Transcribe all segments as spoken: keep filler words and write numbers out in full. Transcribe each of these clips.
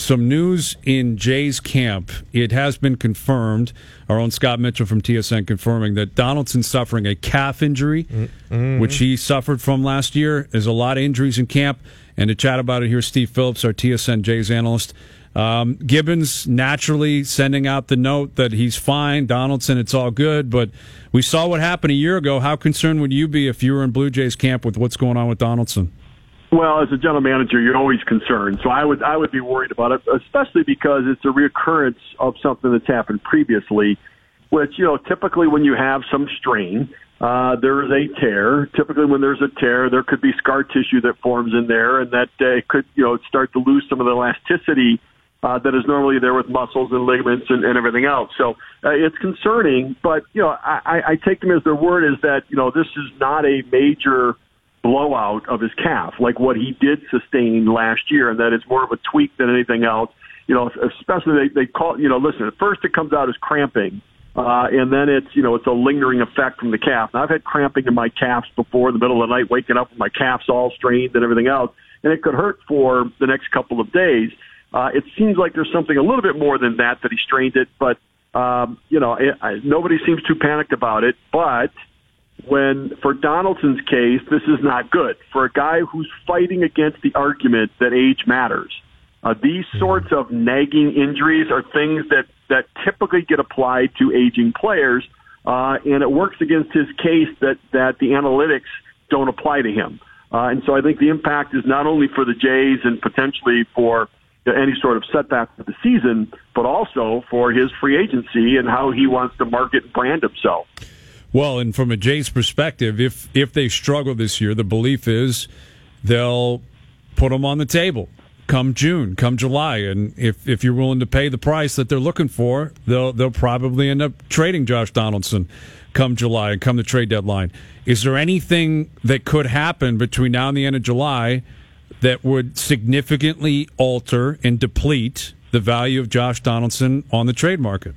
some news in Jay's camp. It has been confirmed, our own Scott Mitchell from T S N confirming that Donaldson's suffering a calf injury, mm-hmm. which he suffered from last year. There's a lot of injuries in camp. And to chat about it, here's Steve Phillips, our T S N Jays analyst. Um, Gibbons naturally sending out the note that he's fine. Donaldson, it's all good. But we saw what happened a year ago. How concerned would you be if you were in Blue Jays camp with what's going on with Donaldson? Well, as a general manager, you're always concerned. So I would I would be worried about it, especially because it's a reoccurrence of something that's happened previously, which, you know, typically when you have some strain, uh, there is a tear. Typically when there's a tear, there could be scar tissue that forms in there, and that uh, could, you know, start to lose some of the elasticity uh, that is normally there with muscles and ligaments and, and everything else. So uh, it's concerning, but, you know, I, I take them as their word is that, you know, this is not a major blowout of his calf, like what he did sustain last year, and that it's more of a tweak than anything else. You know, especially they, they call, you know, listen, at first it comes out as cramping, uh, and then it's, you know, it's a lingering effect from the calf. Now, I've had cramping in my calves before in the middle of the night, waking up with my calves all strained and everything else, and it could hurt for the next couple of days. Uh, it seems like there's something a little bit more than that, that he strained it, but, um, you know, it, I, nobody seems too panicked about it, but when, for Donaldson's case, this is not good. For a guy who's fighting against the argument that age matters, uh, these sorts of nagging injuries are things that, that typically get applied to aging players, uh, and it works against his case that, that the analytics don't apply to him. Uh, and so I think the impact is not only for the Jays and potentially for any sort of setback for the season, but also for his free agency and how he wants to market and brand himself. Well, and from a Jays perspective, if if they struggle this year, the belief is they'll put them on the table come June, come July, and if if you're willing to pay the price that they're looking for, they'll they'll probably end up trading Josh Donaldson come July and come the trade deadline. Is there anything that could happen between now and the end of July that would significantly alter and deplete the value of Josh Donaldson on the trade market?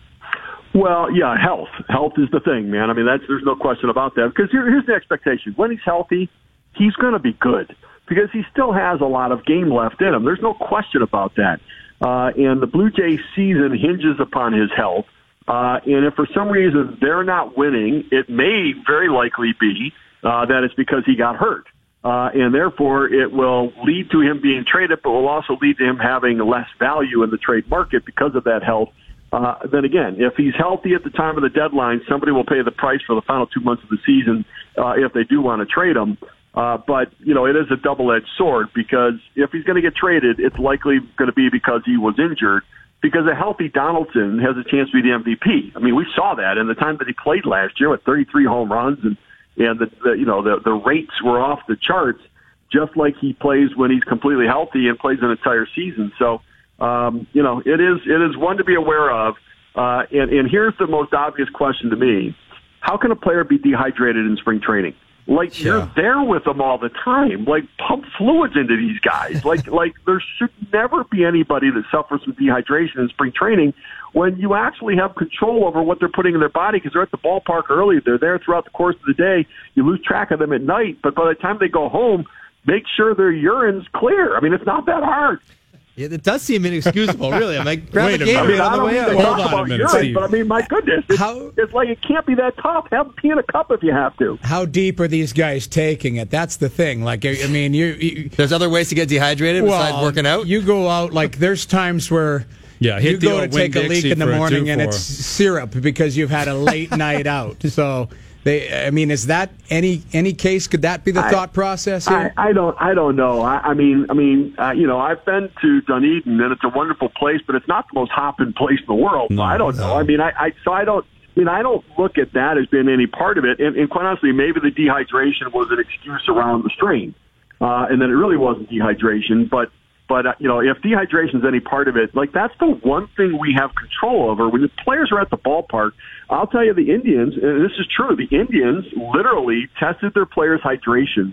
Well, yeah, health. Health is the thing, man. I mean, that's there's no question about that. Because here, here's the expectation. When he's healthy, he's going to be good because he still has a lot of game left in him. There's no question about that. Uh, and the Blue Jays season hinges upon his health. Uh, and if for some reason they're not winning, it may very likely be uh, that it's because he got hurt. Uh, and therefore, it will lead to him being traded, but will also lead to him having less value in the trade market because of that health. Uh, then again, if he's healthy at the time of the deadline, somebody will pay the price for the final two months of the season uh, if they do want to trade him. Uh, but, you know, it is a double-edged sword because if he's going to get traded, it's likely going to be because he was injured, because a healthy Donaldson has a chance to be the M V P. I mean, we saw that in the time that he played last year with thirty-three home runs, and, and the, the, you know, the, the rates were off the charts, just like he plays when he's completely healthy and plays an entire season. So, Um, you know, it is it is one to be aware of. Uh, and, and here's the most obvious question to me. How can a player be dehydrated in spring training? Like, yeah. You're there with them all the time. Like, pump fluids into these guys. Like, like there should never be anybody that suffers from dehydration in spring training when you actually have control over what they're putting in their body because they're at the ballpark early. They're there throughout the course of the day. You lose track of them at night. But by the time they go home, make sure their urine's clear. I mean, it's not that hard. Yeah, it does seem inexcusable, really. I'm like, grab Wait a a game minute. on the way out. Hold on a minute, urine, Steve. But I mean, my goodness, it's, How, it's like it can't be that tough. Have pee in a cup if you have to. How deep are these guys taking it? That's the thing. Like, I mean, you, you there's other ways to get dehydrated well, besides working out. You go out like there's times where yeah, hit you the go to old take a leak Winn-Dixie in the for a morning and two it's four. syrup because you've had a late night out. So. They, I mean, is that any any case? Could that be the I, thought process here? I, I don't, I don't know. I, I mean, I mean, uh, you know, I've been to Dunedin, and it's a wonderful place, but it's not the most hopping place in the world. No, I don't no. know. I mean, I, I, so I don't. I mean, I don't look at that as being any part of it. And, and quite honestly, maybe the dehydration was an excuse around the strain, uh, and then it really wasn't dehydration. But, but uh, you know, if dehydration is any part of it, like that's the one thing we have control over when the players are at the ballpark. I'll tell you, the Indians, and this is true, the Indians literally tested their players' hydration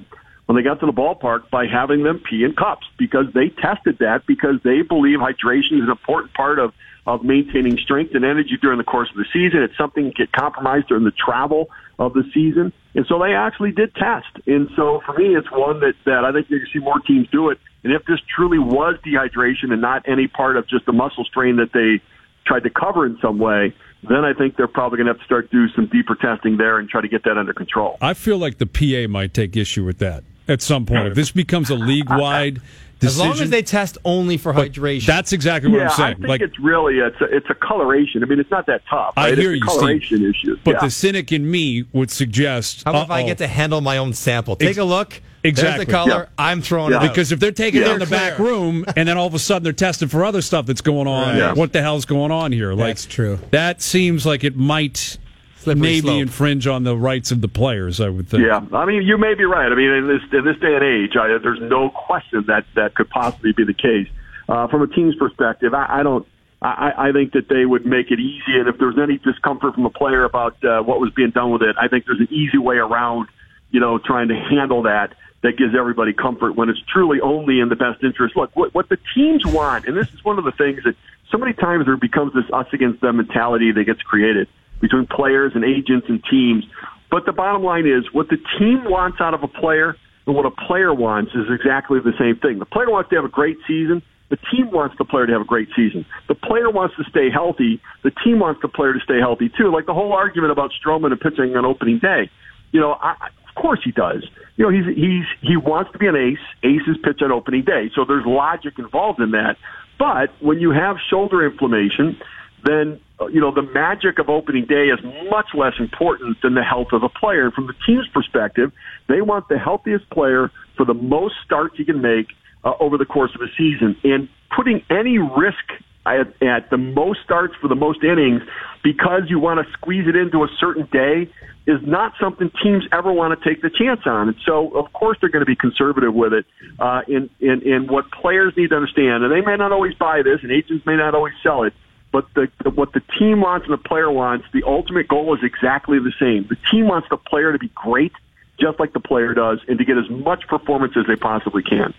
when they got to the ballpark by having them pee in cups, because they tested that, because they believe hydration is an important part of, of maintaining strength and energy during the course of the season. It's something that get compromised during the travel of the season. And so they actually did test. And so for me, it's one that, that I think you're going to see more teams do it. And if this truly was dehydration and not any part of just a muscle strain that they tried to cover in some way, then I think they're probably going to have to start do some deeper testing there and try to get that under control. I feel like the P A might take issue with that at some point. If this becomes a league-wide decision. As long as they test only for hydration. That's exactly what yeah, I'm saying. I think like, it's really, it's a, it's a coloration. I mean, it's not that tough. Right? I hear it's a you, coloration Steve. issue. But yeah. the cynic in me would suggest, how about if I uh-oh. get to handle my own sample? Take Ex- a look. Exactly. There's the color. Yeah. I'm throwing Yeah. it out. Because if they're taking Yeah. it in the back room and then all of a sudden they're testing for other stuff that's going on, Right. Yeah. what the hell's going on here? Like, That's true. That seems like it might Slippery maybe slope. infringe on the rights of the players, I would think. Yeah, I mean, you may be right. I mean, in this in this day and age, I, there's no question that that could possibly be the case. Uh, from a team's perspective, I, I don't. I, I think that they would make it easy, and if there's any discomfort from the player about uh, what was being done with it, I think there's an easy way around, you know, trying to handle that that gives everybody comfort when it's truly only in the best interest. Look, what, what the teams want, and this is one of the things that so many times there becomes this us against them mentality that gets created between players and agents and teams. But the bottom line is what the team wants out of a player and what a player wants is exactly the same thing. The player wants to have a great season. The team wants the player to have a great season. The player wants to stay healthy. The team wants the player to stay healthy, too. Like the whole argument about Stroman and pitching on opening day. You know, I, of course he does. You know, he's he's he wants to be an ace. Aces pitch on opening day. So there's logic involved in that. But when you have shoulder inflammation, then, you know, the magic of opening day is much less important than the health of the player. From the team's perspective, they want the healthiest player for the most starts he can make uh, over the course of a season. And putting any risk at, at the most starts for the most innings because you want to squeeze it into a certain day is not something teams ever want to take the chance on. And so, of course, they're going to be conservative with it. Uh, in, in, in what players need to understand, and they may not always buy this, and agents may not always sell it, but the, the, what the team wants and the player wants, the ultimate goal is exactly the same. The team wants the player to be great, just like the player does, and to get as much performance as they possibly can.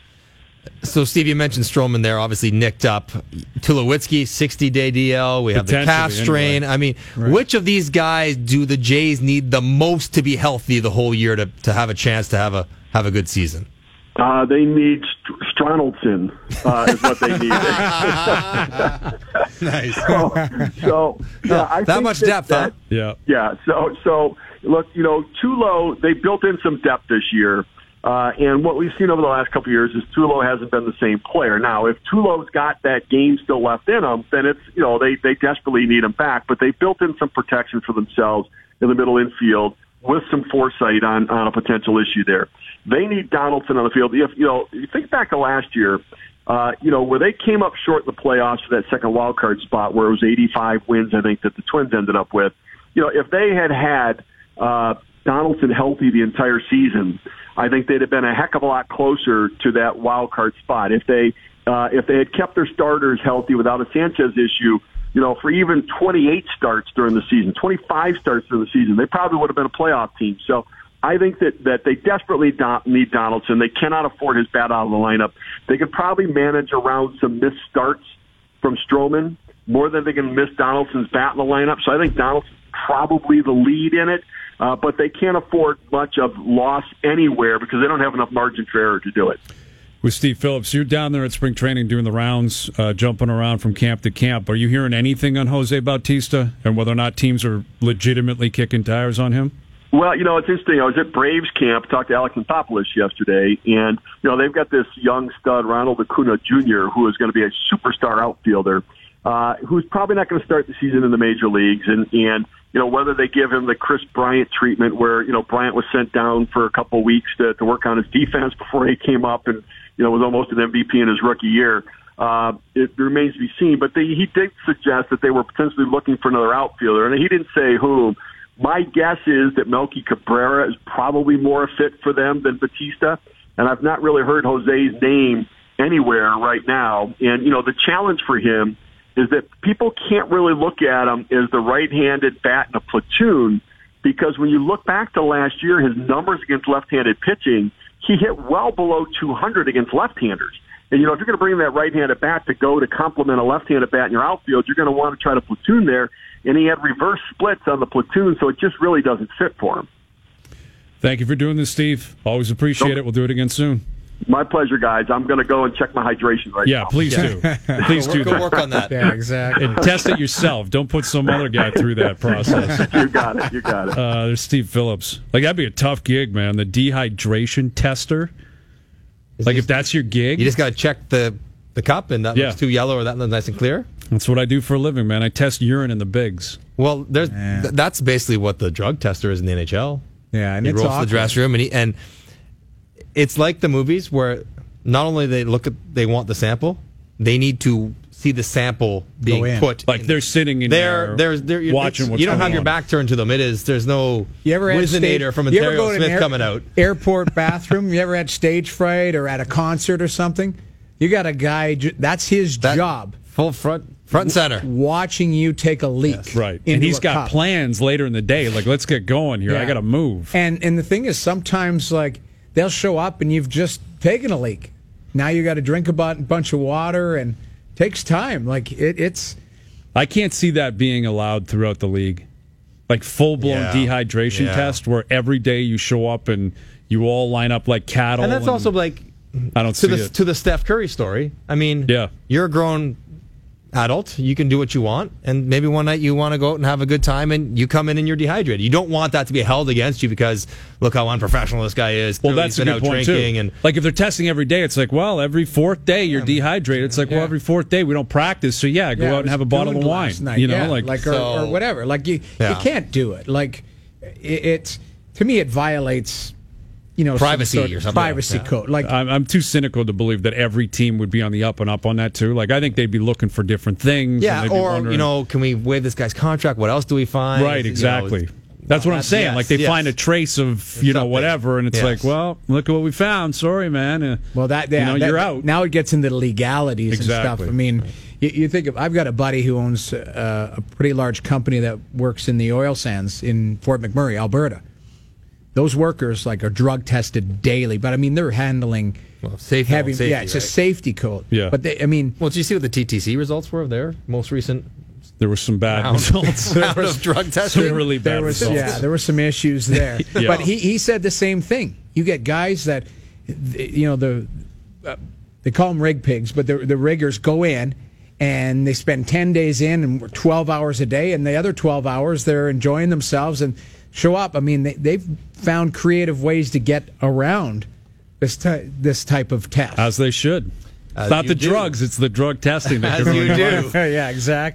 So, Steve, you mentioned Stroman there, obviously nicked up. Tulowitzki, sixty-day D L. We have the calf Potentially, strain. anyway. I mean, Right. which of these guys do the Jays need the most to be healthy the whole year to, to have a chance to have a have a good season? Uh, they need St- Stronaldson, uh, is what they need. Nice. so, so yeah, I that think much that, depth, that, huh? Yeah. Yeah. So, so look, you know, Tulo, they built in some depth this year. Uh, and what we've seen over the last couple of years is Tulo hasn't been the same player. Now, if Tulo's got that game still left in him, then it's, you know, they, they desperately need him back. But they built in some protection for themselves in the middle infield with some foresight on, on a potential issue there. They need Donaldson on the field. If, you know, you think back to last year, uh, you know, where they came up short in the playoffs for that second wild card spot where it was eighty-five wins, I think, that the Twins ended up with. You know, if they had had uh, Donaldson healthy the entire season, I think they'd have been a heck of a lot closer to that wild card spot. If they uh, if they had kept their starters healthy without a Sanchez issue, you know, for even twenty-eight starts during the season, twenty-five starts during the season, they probably would have been a playoff team. So I think that, that they desperately do- need Donaldson. They cannot afford his bat out of the lineup. They could probably manage around some missed starts from Stroman more than they can miss Donaldson's bat in the lineup. So I think Donaldson's probably the lead in it. Uh, but they can't afford much of loss anywhere because they don't have enough margin for error to do it. With Steve Phillips, you're down there at spring training doing the rounds, uh, jumping around from camp to camp. Are you hearing anything on Jose Bautista and whether or not teams are legitimately kicking tires on him? Well, you know, it's interesting. I was at Braves camp, talked to Alex Anthopoulos yesterday, and, you know, they've got this young stud, Ronald Acuna Junior, who is going to be a superstar outfielder, uh, who's probably not going to start the season in the major leagues. And, and, you know, whether they give him the Chris Bryant treatment where, you know, Bryant was sent down for a couple of weeks to, to work on his defense before he came up and, you know, was almost an M V P in his rookie year. Uh, it remains to be seen. But they, he did suggest that they were potentially looking for another outfielder, and he didn't say who. My guess is that Melky Cabrera is probably more a fit for them than Bautista, and I've not really heard Jose's name anywhere right now. And, you know, the challenge for him is that people can't really look at him as the right-handed bat in a platoon because when you look back to last year, his numbers against left-handed pitching he hit well below two hundred against left-handers. And, you know, if you're going to bring that right-handed bat to go to complement a left-handed bat in your outfield, you're going to want to try to platoon there. And he had reverse splits on the platoon, so it just really doesn't fit for him. Thank you for doing this, Steve. Always appreciate Nope. it. We'll do it again soon. My pleasure, guys. I'm going to go and check my hydration right Yeah, now. please do. Please do Go that. work on that. Yeah, exactly. And test it yourself. Don't put some other guy through that process. You got it. You got it. Uh, there's Steve Phillips. Like, that'd be a tough gig, man. The dehydration tester. Like, if that's your gig. You just got to check the, the cup, and that Yeah. looks too yellow or that looks nice and clear. That's what I do for a living, man. I test urine in the bigs. Well, there's Yeah. th- that's basically what the drug tester is in the N H L. Yeah, and He it's rolls to the awkward. dressing room, and he, and it's like the movies where not only they look at they want the sample, they need to see the sample being in. put. Like, in. they're sitting in They're, there they're, they're, watching it's- what's You don't going have your on. back turned to them. It is. There's no You ever had Wizinator stage, from you ever Ontario go to Smith an air- coming out. Airport bathroom. You ever had stage fright or at a concert or something? You got a guy. ju- That's his That- job. Full front, front and center. Watching you take a leak. Right. into And he's a got cup. plans later in the day. Like, let's get going here. I Yeah. got to move. And and the thing is, sometimes like they'll show up and you've just taken a leak. Now you got to drink a bu- bunch of water, and it takes time. Like it, it's I can't see that being allowed throughout the league. Like, full-blown Yeah. dehydration Yeah. test where every day you show up and you all line up like cattle. And that's also like I don't to see the it. to the Steph Curry story. I mean, Yeah. you're a grown adult. You can do what you want, and maybe one night you want to go out and have a good time, and you come in and you're dehydrated. You don't want that to be held against you because look how unprofessional this guy is. Well, Clearly that's he's a been good out point drinking, too. and Like, if they're testing every day, it's like, well, every fourth day you're dehydrated. It's like, well, Yeah. every fourth day we don't practice, so yeah, go Yeah, out I and have a was bottle of doing wine. last night, You know, yeah, like, like or, So- or whatever. Like you, Yeah. you can't do it. Like it, it's to me, it violates you know some Privacy sort of or something. privacy Yeah. code. Like I'm, I'm too cynical to believe that every team would be on the up and up on that too. Like, I think they'd be looking for different things. yeah, and they'd be or wondering- you know, can we waive this guy's contract? What else do we find? right, You know, exactly. That's what I'm that's- saying. yes, like, they yes. find a trace of you know Something. whatever, and it's Yes. like, well, look at what we found. Sorry, man. Uh, well, that, yeah, you know, that- you're out. Now it gets into the legalities and Exactly. stuff. I mean, you, you think of I've got a buddy who owns uh, a pretty large company that works in the oil sands in Fort McMurray, Alberta. Those workers like are drug tested daily, but I mean they're handling Well, safety, heavy. safety, yeah, it's a right? safety code. Yeah. but they, I mean, Well, did you see what the T T C results were of their most recent There were some bad round, results. round of drug testing? Some really bad there was results. yeah, there were some issues there. Yeah. But he, he said the same thing. You get guys that, you know, the uh, they call them rig pigs, but the the riggers go in and they spend ten days in and work twelve hours a day, and the other twelve hours they're enjoying themselves and show up. I mean, they, they've found creative ways to get around this ty- this type of test. As they should. As It's not you the do. drugs; it's the drug testing that As can you ruin do. life. yeah, exactly.